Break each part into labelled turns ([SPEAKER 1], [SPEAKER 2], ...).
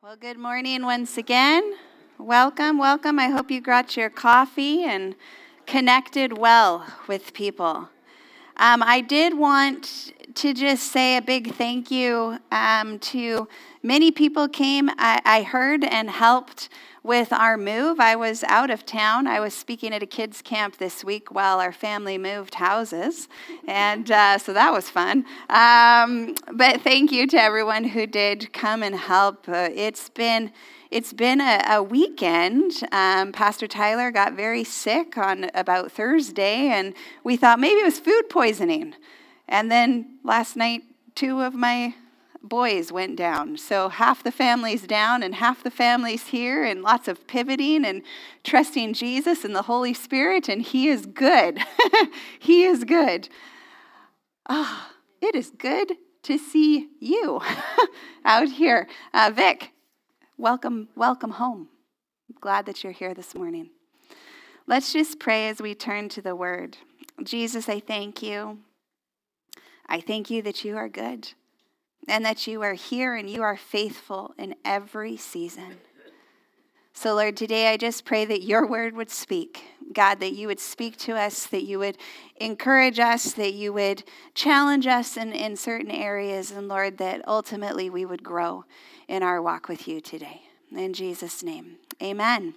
[SPEAKER 1] Well, good morning once again. Welcome. I hope you got your coffee and connected well with people. I did want to just say a big thank you to many people came, I heard, and helped with our move. I was out of town. I was speaking at a kids' camp this week while our family moved houses, and so that was fun. But thank you to everyone who did come and help. It's been a weekend. Pastor Tyler got very sick on about Thursday, and we thought maybe it was food poisoning. And then last night, 2 of my boys went down. So half the family's down and half the family's here, and lots of pivoting and trusting Jesus and the Holy Spirit, and He is good. He is good. Oh, it is good to see you out here. Vic, welcome home. I'm glad that you're here this morning. Let's just pray as we turn to the Word. Jesus, I thank you. I thank you that you are good and that you are here and you are faithful in every season. So, Lord, today I just pray that your word would speak. God, that you would speak to us, that you would encourage us, that you would challenge us in certain areas, and Lord, that ultimately we would grow in our walk with you today. In Jesus' name, amen.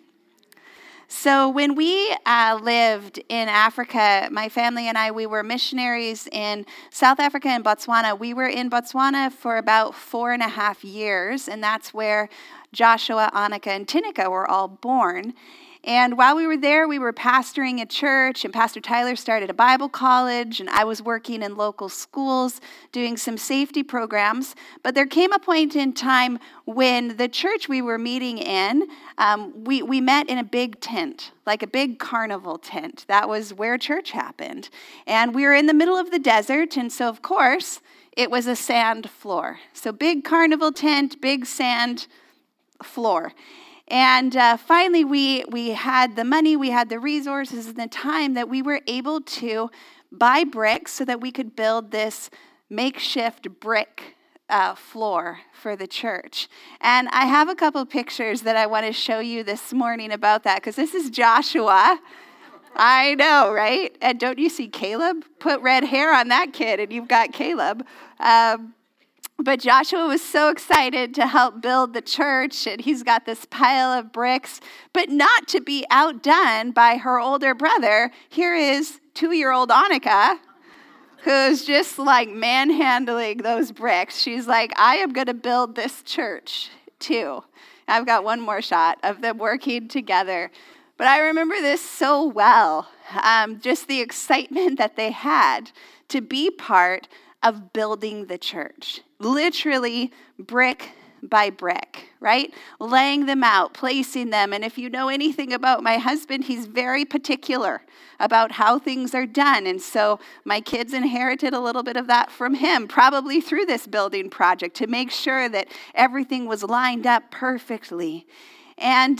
[SPEAKER 1] So when we lived in Africa, my family and I, we were missionaries in South Africa and Botswana. We were in Botswana for about 4.5 years, and that's where Joshua, Annika, and Tinika were all born. And while we were there, we were pastoring a church, and Pastor Tyler started a Bible college, and I was working in local schools doing some safety programs. But there came a point in time when the church we were meeting in, we met in a big tent, like a big carnival tent. That was where church happened. And we were in the middle of the desert, and so, of course, it was a sand floor. So big carnival tent, big sand floor. And finally, we had the money, we had the resources, and the time that we were able to buy bricks so that we could build this makeshift brick floor for the church. And I have a couple pictures that I want to show you this morning about that, because this is Joshua. I know, right? And don't you see Caleb? Put red hair on that kid, and you've got Caleb. But Joshua was so excited to help build the church, and he's got this pile of bricks, but not to be outdone by her older brother. Here is 2-year-old Annika, who's just like manhandling those bricks. She's like, I am going to build this church too. I've got one more shot of them working together. But I remember this so well, just the excitement that they had to be part of building the church. Literally brick by brick, right? Laying them out, placing them. And if you know anything about my husband, he's very particular about how things are done. And so my kids inherited a little bit of that from him, probably through this building project, to make sure that everything was lined up perfectly. And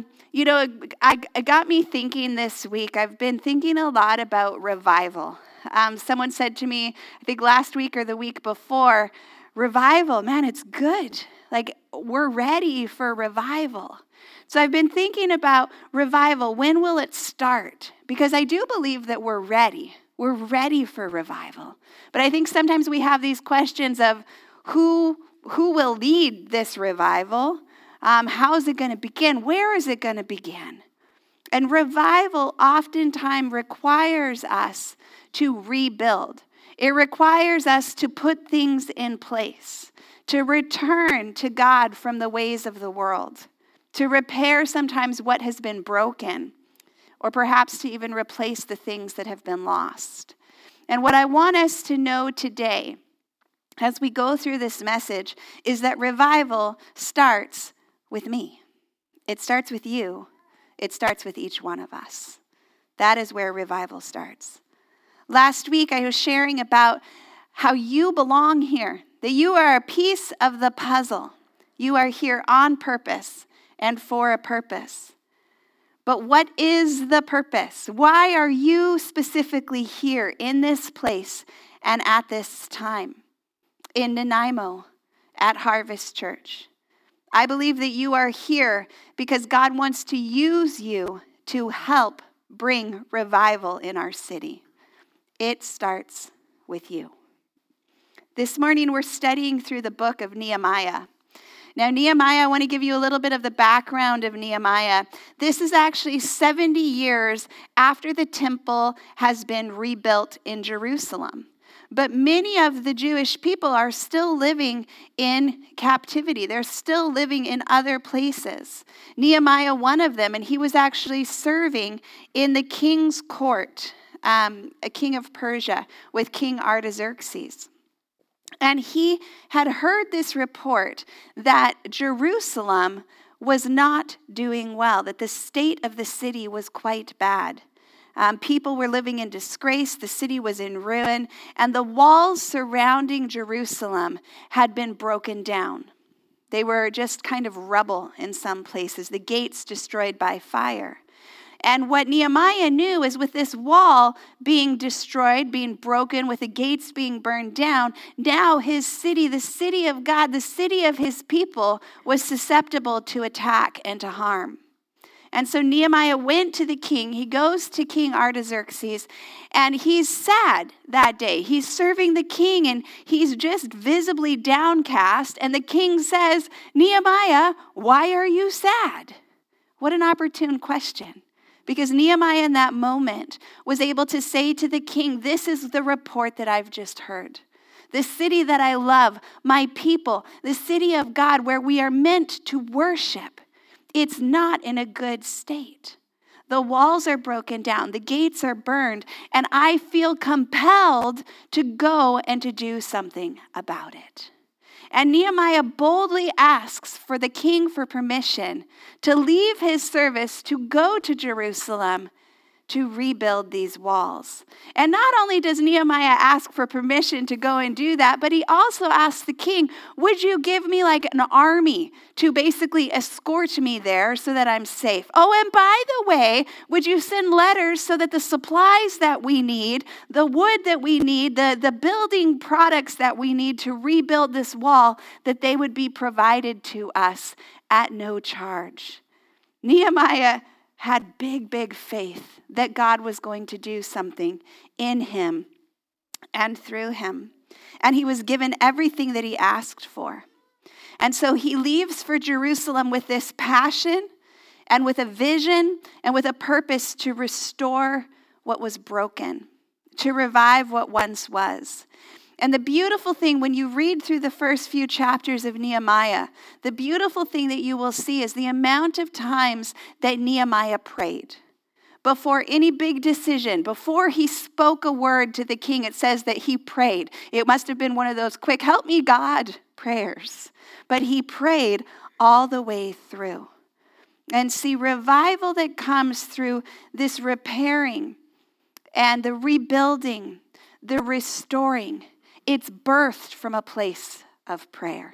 [SPEAKER 1] it got me thinking this week. I've been thinking a lot about revival. Someone said to me, I think last week or the week before, revival, man, it's good. Like, we're ready for revival. So I've been thinking about revival. When will it start? Because I do believe that we're ready. We're ready for revival. But I think sometimes we have these questions of who will lead this revival? How is it going to begin? Where is it going to begin? And revival oftentimes requires us to rebuild. It requires us to put things in place, to return to God from the ways of the world, to repair sometimes what has been broken, or perhaps to even replace the things that have been lost. And what I want us to know today, as we go through this message, is that revival starts with me. It starts with you. It starts with each one of us. That is where revival starts. Last week, I was sharing about how you belong here, that you are a piece of the puzzle. You are here on purpose and for a purpose. But what is the purpose? Why are you specifically here in this place and at this time? In Nanaimo, at Harvest Church. I believe that you are here because God wants to use you to help bring revival in our city. It starts with you. This morning we're studying through the book of Nehemiah. Now, Nehemiah, I want to give you a little bit of the background of Nehemiah. This is actually 70 years after the temple has been rebuilt in Jerusalem. But many of the Jewish people are still living in captivity. They're still living in other places. Nehemiah, one of them, and he was actually serving in the king's court, a king of Persia, with King Artaxerxes. And he had heard this report that Jerusalem was not doing well, that the state of the city was quite bad. People were living in disgrace. The city was in ruin. And the walls surrounding Jerusalem had been broken down. They were just kind of rubble in some places, the gates destroyed by fire. And what Nehemiah knew is with this wall being destroyed, being broken, with the gates being burned down, now his city, the city of God, the city of his people, was susceptible to attack and to harm. And so Nehemiah went to the king. He goes to King Artaxerxes, and he's sad that day. He's serving the king, and he's just visibly downcast. And the king says, "Nehemiah, why are you sad?" What an opportune question. Because Nehemiah in that moment was able to say to the king, "This is the report that I've just heard. The city that I love, my people, the city of God where we are meant to worship, it's not in a good state. The walls are broken down, the gates are burned, and I feel compelled to go and to do something about it." And Nehemiah boldly asks for the king for permission to leave his service to go to Jerusalem to rebuild these walls. And not only does Nehemiah ask for permission to go and do that, but he also asks the king, "Would you give me like an army to basically escort me there so that I'm safe? Oh, and by the way, would you send letters so that the supplies that we need, the wood that we need, the building products that we need to rebuild this wall, that they would be provided to us at no charge?" Nehemiah had big faith that God was going to do something in him and through him. And he was given everything that he asked for. And so he leaves for Jerusalem with this passion and with a vision and with a purpose to restore what was broken, to revive what once was. And the beautiful thing when you read through the first few chapters of Nehemiah, the beautiful thing that you will see is the amount of times that Nehemiah prayed. Before any big decision, before he spoke a word to the king, it says that he prayed. It must have been one of those quick, "Help me, God" prayers. But he prayed all the way through. And see, revival that comes through this repairing and the rebuilding, the restoring, it's birthed from a place of prayer.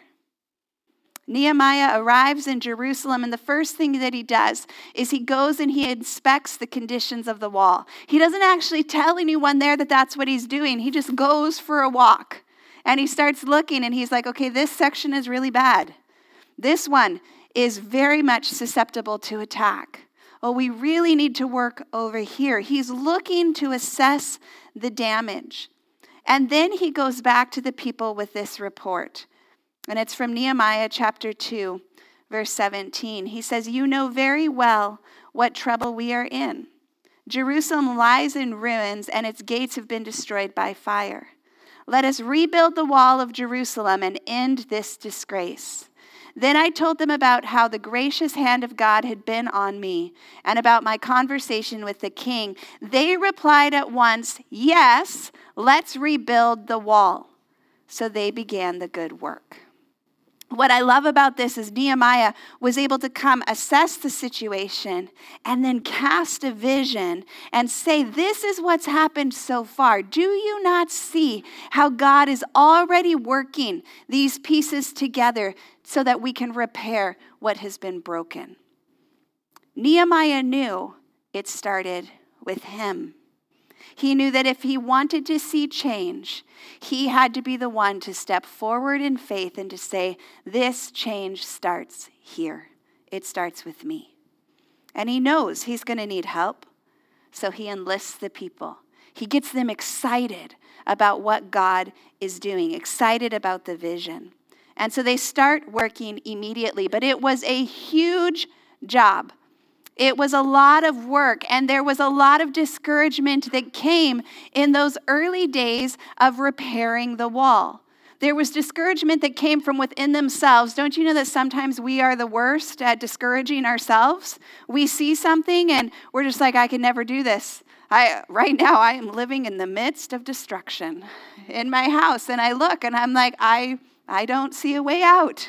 [SPEAKER 1] Nehemiah arrives in Jerusalem, and the first thing that he does is he goes and he inspects the conditions of the wall. He doesn't actually tell anyone there that that's what he's doing. He just goes for a walk, and he starts looking, and he's like, okay, this section is really bad. This one is very much susceptible to attack. Oh, we really need to work over here. He's looking to assess the damage. And then he goes back to the people with this report. And it's from Nehemiah chapter 2, verse 17. He says, "You know very well what trouble we are in. Jerusalem lies in ruins, and its gates have been destroyed by fire. Let us rebuild the wall of Jerusalem and end this disgrace." Then I told them about how the gracious hand of God had been on me and about my conversation with the king. They replied at once, "Yes, let's rebuild the wall." So they began the good work. What I love about this is Nehemiah was able to come assess the situation and then cast a vision and say, this is what's happened so far. Do you not see how God is already working these pieces together so that we can repair what has been broken? Nehemiah knew it started with him. He knew that if he wanted to see change, he had to be the one to step forward in faith and to say, this change starts here. It starts with me. And he knows he's going to need help, so he enlists the people. He gets them excited about what God is doing, excited about the vision. And so they start working immediately, but it was a huge job. It was a lot of work, and there was a lot of discouragement that came in those early days of repairing the wall. There was discouragement that came from within themselves. Don't you know that sometimes we are the worst at discouraging ourselves? We see something and we're just like, I can never do this. Right now I am living in the midst of destruction in my house, and I look and I'm like, I don't see a way out.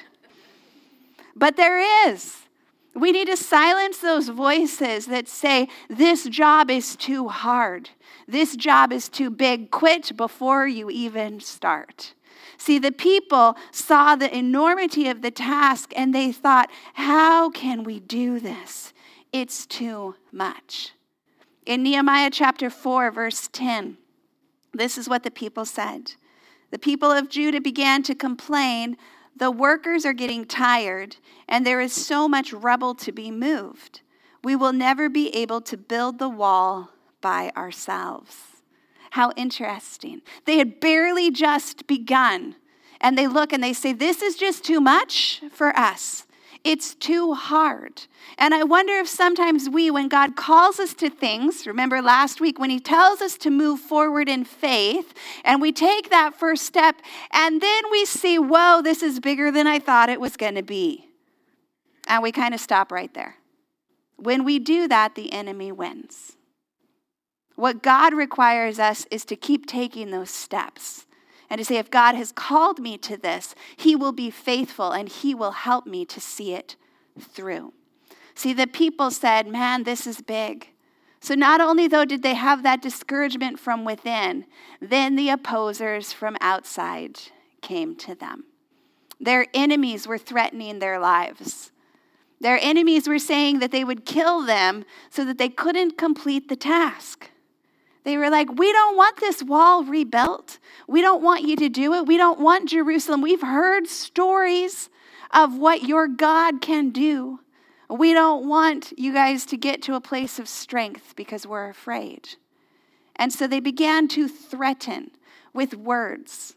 [SPEAKER 1] But there is. We need to silence those voices that say, this job is too hard. This job is too big. Quit before you even start. See, the people saw the enormity of the task and they thought, how can we do this? It's too much. In Nehemiah chapter 4, verse 10, this is what the people said. The people of Judah began to complain, the workers are getting tired, and there is so much rubble to be moved. We will never be able to build the wall by ourselves. How interesting. They had barely just begun, and they look and they say, this is just too much for us. It's too hard. And I wonder if sometimes when God calls us to things, remember last week when he tells us to move forward in faith, and we take that first step, and then we see, whoa, this is bigger than I thought it was going to be. And we kind of stop right there. When we do that, the enemy wins. What God requires us is to keep taking those steps. And to say, if God has called me to this, he will be faithful and he will help me to see it through. See, the people said, man, this is big. So not only, though, did they have that discouragement from within, then the opposers from outside came to them. Their enemies were threatening their lives. Their enemies were saying that they would kill them so that they couldn't complete the task. They were like, we don't want this wall rebuilt. We don't want you to do it. We don't want Jerusalem. We've heard stories of what your God can do. We don't want you guys to get to a place of strength because we're afraid. And so they began to threaten with words.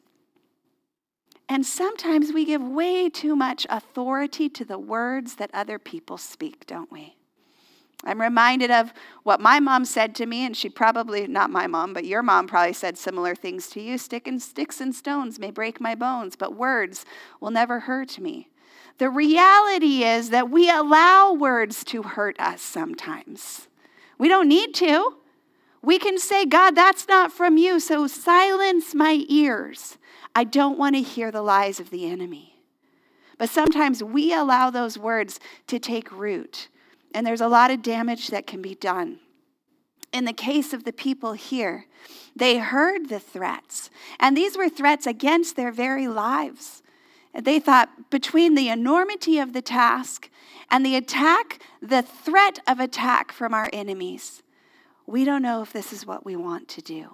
[SPEAKER 1] And sometimes we give way too much authority to the words that other people speak, don't we? I'm reminded of what my mom said to me, and she probably, not my mom, but your mom probably said similar things to you. Sticks and stones may break my bones, but words will never hurt me. The reality is that we allow words to hurt us sometimes. We don't need to. We can say, God, that's not from you, so silence my ears. I don't want to hear the lies of the enemy. But sometimes we allow those words to take root. And there's a lot of damage that can be done. In the case of the people here, they heard the threats. And these were threats against their very lives. And they thought between the enormity of the task and the threat of attack from our enemies, we don't know if this is what we want to do.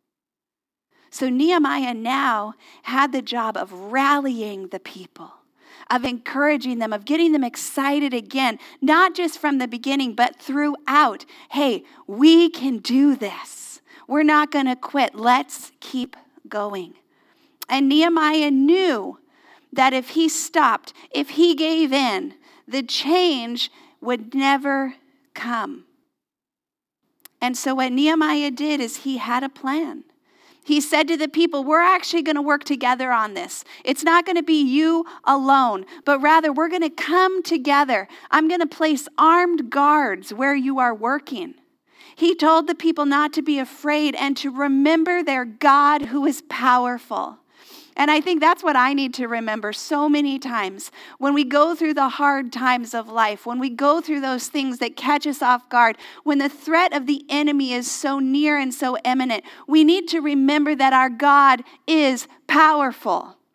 [SPEAKER 1] So Nehemiah now had the job of rallying the people, of encouraging them, of getting them excited again, not just from the beginning, but throughout. Hey, we can do this. We're not going to quit. Let's keep going. And Nehemiah knew that if he stopped, if he gave in, the change would never come. And so what Nehemiah did is he had a plan. He said to the people, we're actually going to work together on this. It's not going to be you alone, but rather we're going to come together. I'm going to place armed guards where you are working. He told the people not to be afraid and to remember their God who is powerful. And I think that's what I need to remember so many times when we go through the hard times of life, when we go through those things that catch us off guard, when the threat of the enemy is so near and so imminent, we need to remember that our God is powerful.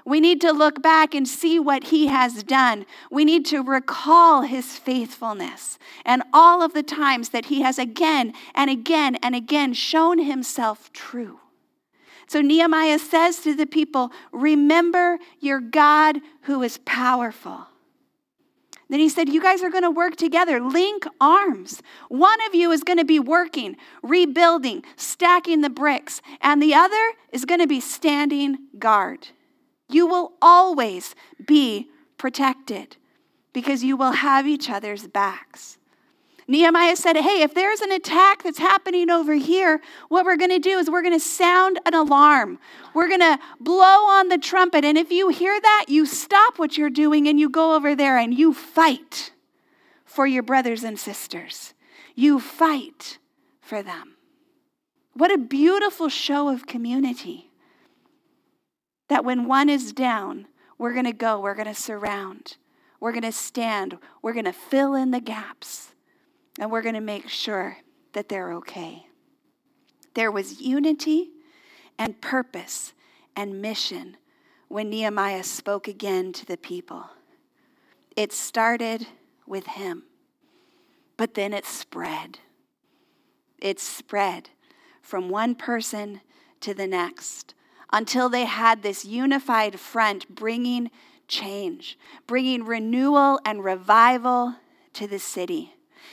[SPEAKER 1] We need to look back and see what he has done. We need to recall his faithfulness and all of the times that he has again and again and again shown himself true. So Nehemiah says to the people, remember your God who is powerful. Then he said, you guys are going to work together. Link arms. One of you is going to be working, rebuilding, stacking the bricks, and the other is going to be standing guard. You will always be protected because you will have each other's backs. Nehemiah said, hey, if there's an attack that's happening over here, what we're going to do is we're going to sound an alarm. We're going to blow on the trumpet. And if you hear that, you stop what you're doing and you go over there and you fight for your brothers and sisters. You fight for them. What a beautiful show of community. That when one is down, we're going to go, we're going to surround, we're going to stand, we're going to fill in the gaps. And we're going to make sure that they're okay. There was unity and purpose and mission when Nehemiah spoke again to the people. It started with him, but then it spread. It spread from one person to the next until they had this unified front bringing change, bringing renewal and revival to the city.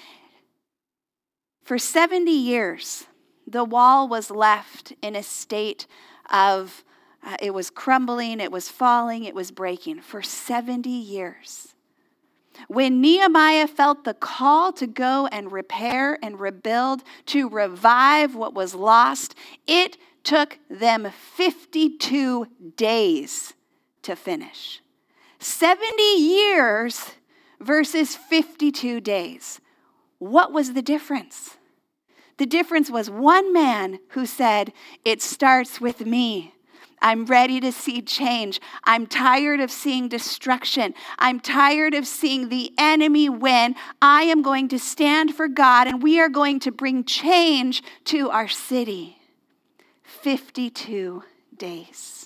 [SPEAKER 1] For 70 years, the wall was left in a state of, it was crumbling, it was falling, it was breaking. For 70 years. When Nehemiah felt the call to go and repair and rebuild, to revive what was lost, it took them 52 days to finish. 70 years versus 52 days. What was the difference? The difference was one man who said, it starts with me. I'm ready to see change. I'm tired of seeing destruction. I'm tired of seeing the enemy win. I am going to stand for God, and we are going to bring change to our city. 52 days.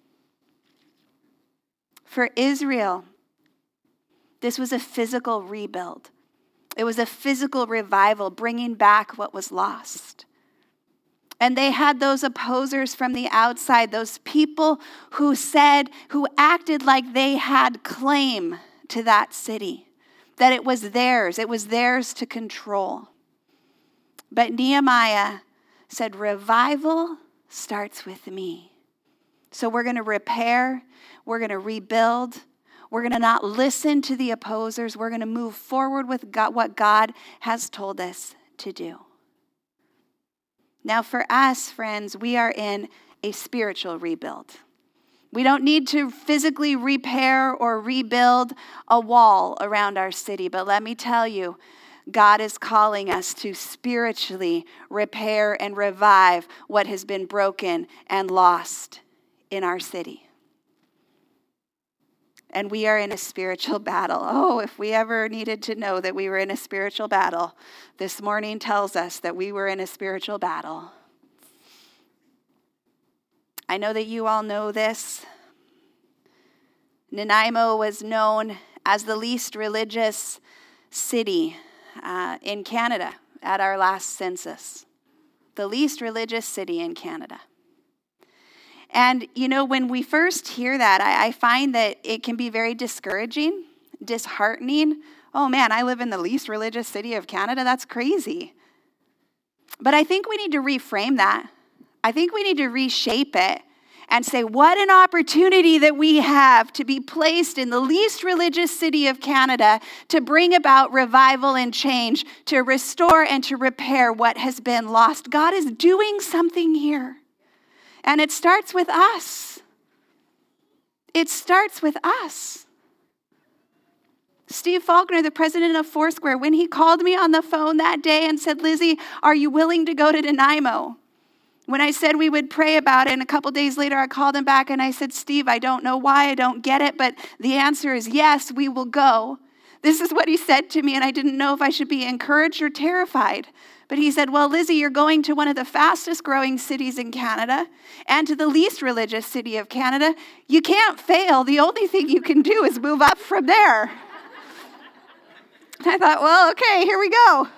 [SPEAKER 1] For Israel, this was a physical rebuild. It was a physical revival, bringing back what was lost. And they had those opposers from the outside, those people who acted like they had claim to that city, that it was theirs to control. But Nehemiah said, revival starts with me. So we're going to repair, we're going to rebuild. We're going to not listen to the opposers. We're going to move forward with God, what God has told us to do. Now for us, friends, we are in a spiritual rebuild. We don't need to physically repair or rebuild a wall around our city, but let me tell you, God is calling us to spiritually repair and revive what has been broken and lost in our city. And we are in a spiritual battle. Oh, if we ever needed to know that we were in a spiritual battle, this morning tells us that we were in a spiritual battle. I know that you all know this. Nanaimo was known as the least religious city in Canada at our last census. The least religious city in Canada. And, when we first hear that, I find that it can be very discouraging, disheartening. Oh man, I live in the least religious city of Canada. That's crazy. But I think we need to reframe that. I think we need to reshape it and say, what an opportunity that we have to be placed in the least religious city of Canada to bring about revival and change, to restore and to repair what has been lost. God is doing something here. And it starts with us. It starts with us. Steve Faulkner, the president of Foursquare, when he called me on the phone that day and said, Lizzie, are you willing to go to Nanaimo? When I said we would pray about it, and a couple days later I called him back and I said, Steve, I don't know why, I don't get it, but the answer is yes, we will go. This is what he said to me, and I didn't know if I should be encouraged or terrified. But he said, well, Lizzie, you're going to one of the fastest growing cities in Canada and to the least religious city of Canada. You can't fail. The only thing you can do is move up from there. And I thought, well, okay, here we go.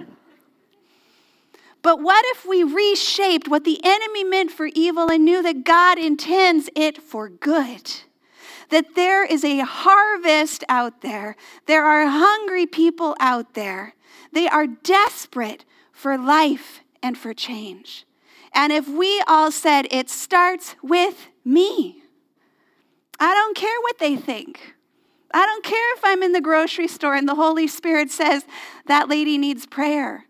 [SPEAKER 1] But what if we reshaped what the enemy meant for evil and knew that God intends it for good? That there is a harvest out there. There are hungry people out there. They are desperate for life and for change. And if we all said, it starts with me, I don't care what they think. I don't care if I'm in the grocery store and the Holy Spirit says, that lady needs prayer.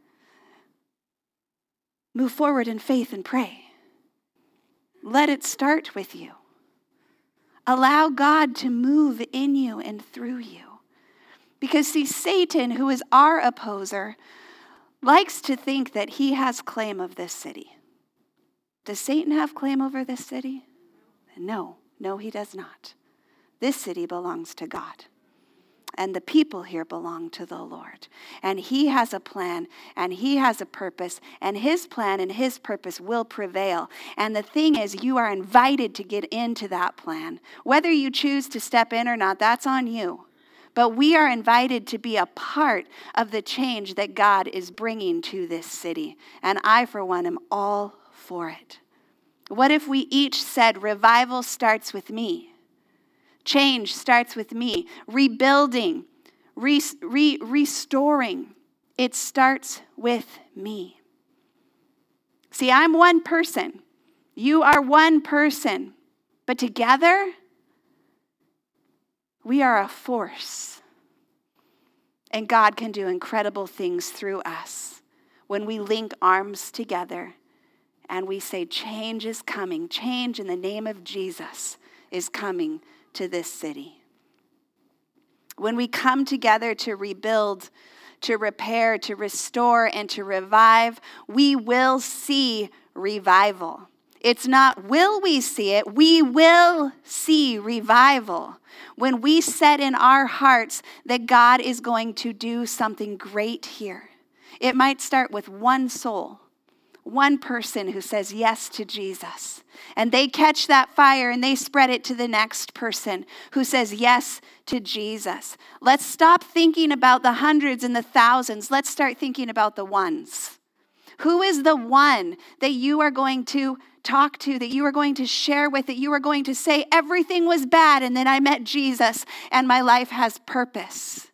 [SPEAKER 1] Move forward in faith and pray. Let it start with you. Allow God to move in you and through you. Because see, Satan, who is our opposer, likes to think that he has claim of this city. Does Satan have claim over this city? No, he does not. This city belongs to God. And the people here belong to the Lord. And he has a plan, and he has a purpose, and his plan and his purpose will prevail. And the thing is, you are invited to get into that plan. Whether you choose to step in or not, that's on you. But we are invited to be a part of the change that God is bringing to this city. And I, for one, am all for it. What if we each said, revival starts with me? Change starts with me. Rebuilding, restoring, it starts with me. See, I'm one person. You are one person. But together, we are a force. And God can do incredible things through us when we link arms together and we say, change is coming. Change in the name of Jesus is coming to this city. When we come together to rebuild, to repair, to restore, and to revive, we will see revival. It's not will we see it, we will see revival. When we set in our hearts that God is going to do something great here. It might start with one soul, one person who says yes to Jesus. And they catch that fire and they spread it to the next person who says yes to Jesus. Let's stop thinking about the hundreds and the thousands. Let's start thinking about the ones. Who is the one that you are going to talk to, that you are going to share with, that you are going to say, everything was bad and then I met Jesus and my life has purpose?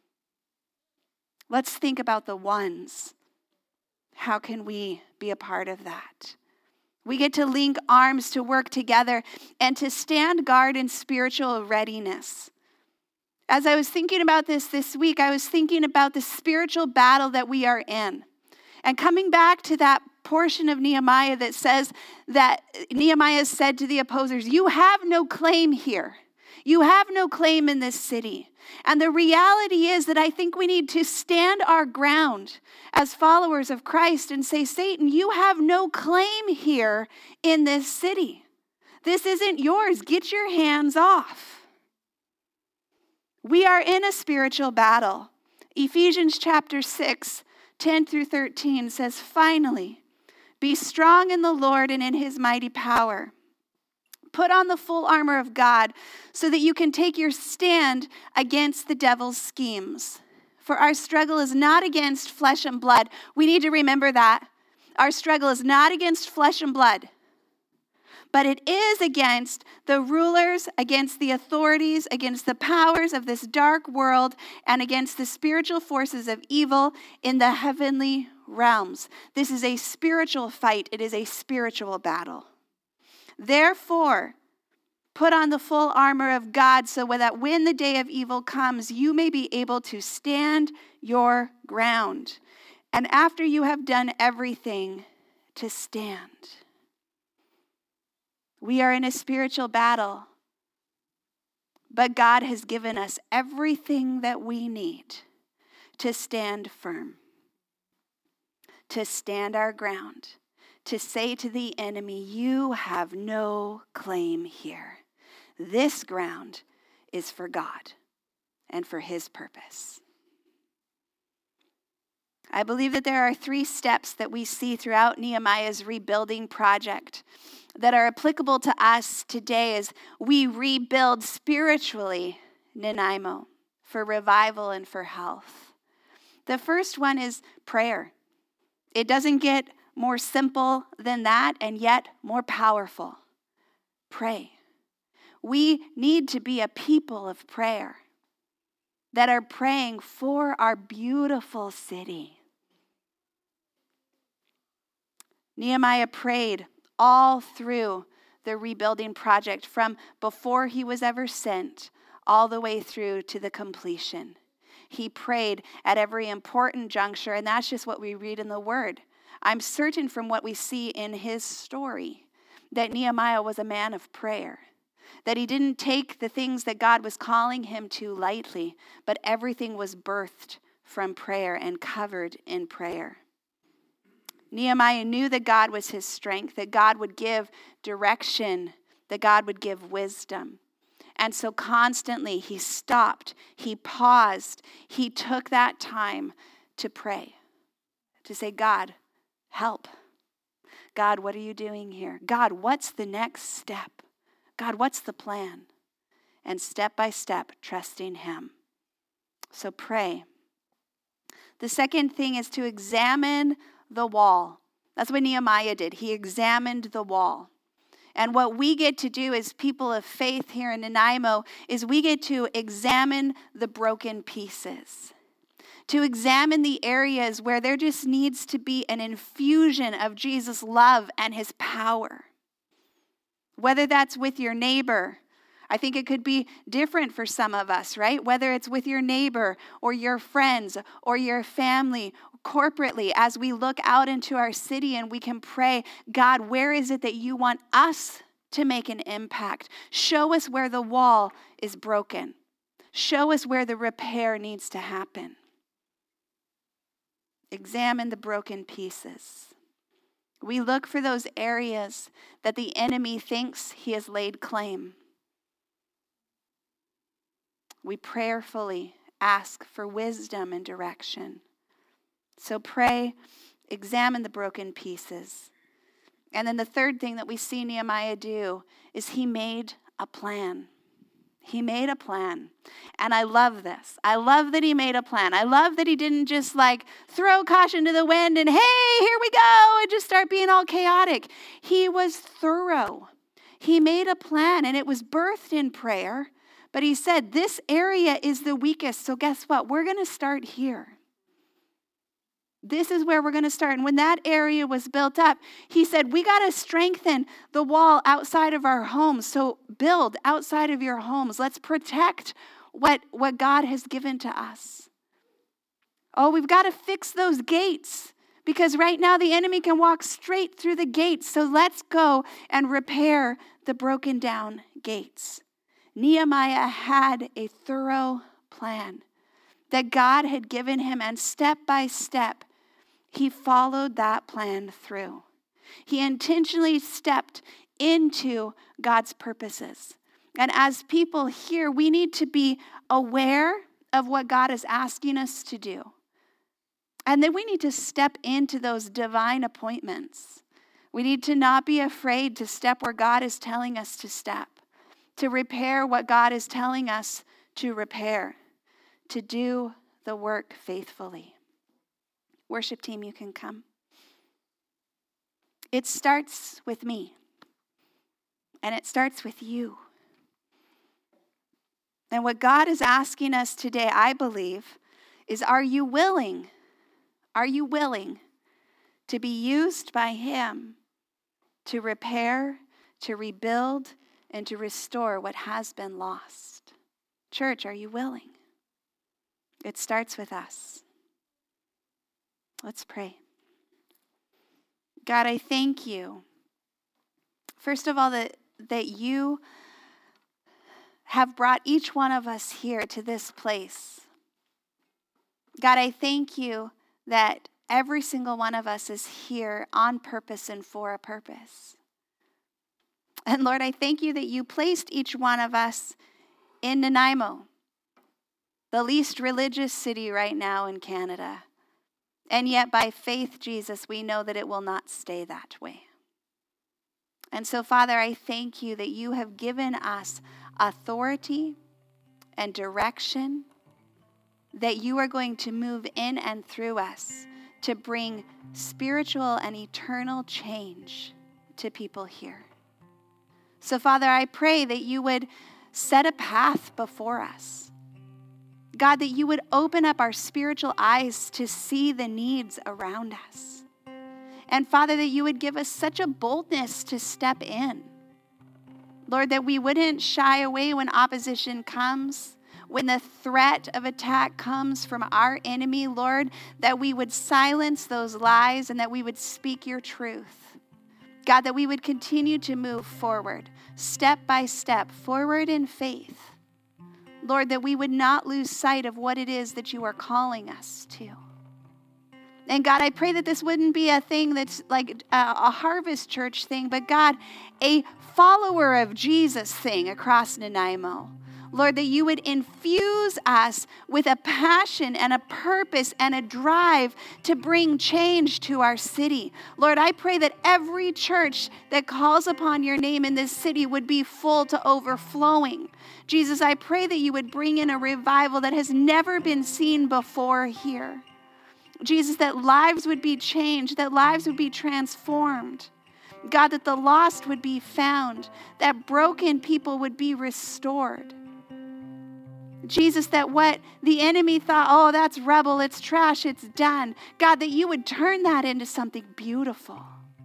[SPEAKER 1] Let's think about the ones. How can we be a part of that? We get to link arms to work together and to stand guard in spiritual readiness. As I was thinking about this week, I was thinking about the spiritual battle that we are in. And coming back to that portion of Nehemiah that says that Nehemiah said to the opposers, you have no claim here. You have no claim in this city. And the reality is that I think we need to stand our ground as followers of Christ and say, Satan, you have no claim here in this city. This isn't yours. Get your hands off. We are in a spiritual battle. Ephesians chapter 6, 10 through 13 says, finally, be strong in the Lord and in his mighty power. Put on the full armor of God so that you can take your stand against the devil's schemes. For our struggle is not against flesh and blood. We need to remember that. Our struggle is not against flesh and blood, but it is against the rulers, against the authorities, against the powers of this dark world, and against the spiritual forces of evil in the heavenly realms. This is a spiritual fight. It is a spiritual battle. Therefore, put on the full armor of God so that when the day of evil comes, you may be able to stand your ground. And after you have done everything, to stand. We are in a spiritual battle, but God has given us everything that we need to stand firm, to stand our ground, to say to the enemy, you have no claim here. This ground is for God. and for his purpose. I believe that there are 3 steps that we see throughout Nehemiah's rebuilding project that are applicable to us today as we rebuild spiritually Nanaimo for revival and for health. The first one is prayer. It doesn't get more simple than that, and yet more powerful. Pray. We need to be a people of prayer that are praying for our beautiful city. Nehemiah prayed all through the rebuilding project, from before he was ever sent all the way through to the completion. He prayed at every important juncture, and that's just what we read in the Word. I'm certain from what we see in his story that Nehemiah was a man of prayer, that he didn't take the things that God was calling him to lightly, but everything was birthed from prayer and covered in prayer. Nehemiah knew that God was his strength, that God would give direction, that God would give wisdom. And so constantly he stopped, he paused, he took that time to pray, to say, God, help. God, what are you doing here? God, what's the next step? God, what's the plan? And step by step, trusting him. So pray. The second thing is to examine the wall. That's what Nehemiah did. He examined the wall. And what we get to do as people of faith here in Nanaimo is we get to examine the broken pieces, to examine the areas where there just needs to be an infusion of Jesus' love and his power. Whether that's with your neighbor, I think it could be different for some of us, right? Whether it's with your neighbor or your friends or your family, corporately, as we look out into our city and we can pray, God, where is it that you want us to make an impact? Show us where the wall is broken. Show us where the repair needs to happen. Examine the broken pieces. We look for those areas that the enemy thinks he has laid claim. We prayerfully ask for wisdom and direction. So pray, examine the broken pieces. And then the third thing that we see Nehemiah do is he made a plan. He made a plan. And I love this. I love that he made a plan. I love that he didn't just throw caution to the wind and, hey, here we go, and just start being all chaotic. He was thorough. He made a plan, and it was birthed in prayer. But he said, this area is the weakest. So guess what? We're going to start here. This is where we're going to start. And when that area was built up, he said, we got to strengthen the wall outside of our homes. So build outside of your homes. Let's protect what God has given to us. Oh, we've got to fix those gates because right now the enemy can walk straight through the gates. So let's go and repair the broken down gates. Nehemiah had a thorough plan that God had given him, and step by step, he followed that plan through. He intentionally stepped into God's purposes. And as people here, we need to be aware of what God is asking us to do. And then we need to step into those divine appointments. We need to not be afraid to step where God is telling us to step, to repair what God is telling us to repair, to do the work faithfully. Worship team, you can come. It starts with me, and it starts with you. And what God is asking us today, I believe, is are you willing? Are you willing to be used by him to repair, to rebuild, and to restore what has been lost? Church, are you willing? It starts with us. Let's pray. God, I thank you, first of all, that you have brought each one of us here to this place. God, I thank you that every single one of us is here on purpose and for a purpose. And Lord, I thank you that you placed each one of us in Nanaimo. the least religious city right now in Canada. And yet by faith, Jesus, we know that it will not stay that way. And so, Father, I thank you that you have given us authority and direction, that you are going to move in and through us to bring spiritual and eternal change to people here. So, Father, I pray that you would set a path before us. God, that you would open up our spiritual eyes to see the needs around us. And Father, that you would give us such a boldness to step in. Lord, that we wouldn't shy away when opposition comes, when the threat of attack comes from our enemy, Lord, that we would silence those lies and that we would speak your truth. God, that we would continue to move forward, step by step, forward in faith. Lord, that we would not lose sight of what it is that you are calling us to. And God, I pray that this wouldn't be a thing that's like a Harvest Church thing, but God, a follower of Jesus thing across Nanaimo. Lord, that you would infuse us with a passion and a purpose and a drive to bring change to our city. Lord, I pray that every church that calls upon your name in this city would be full to overflowing. Jesus, I pray that you would bring in a revival that has never been seen before here. Jesus, that lives would be changed, that lives would be transformed. God, that the lost would be found, that broken people would be restored. Jesus, that what the enemy thought, oh, that's rebel, it's trash, it's done. God, that you would turn that into something beautiful.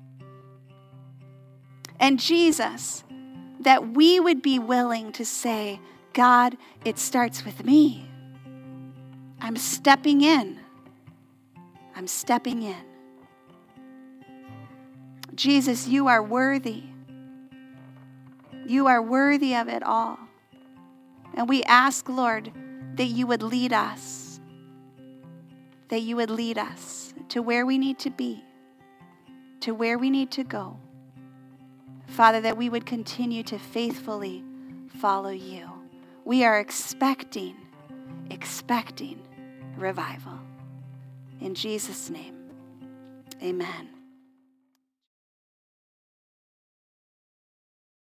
[SPEAKER 1] And Jesus, that we would be willing to say, God, it starts with me. I'm stepping in. I'm stepping in. Jesus, you are worthy. You are worthy of it all. And we ask, Lord, that you would lead us. That you would lead us to where we need to be, to where we need to go. Father, that we would continue to faithfully follow you. We are expecting revival. In Jesus' name, amen.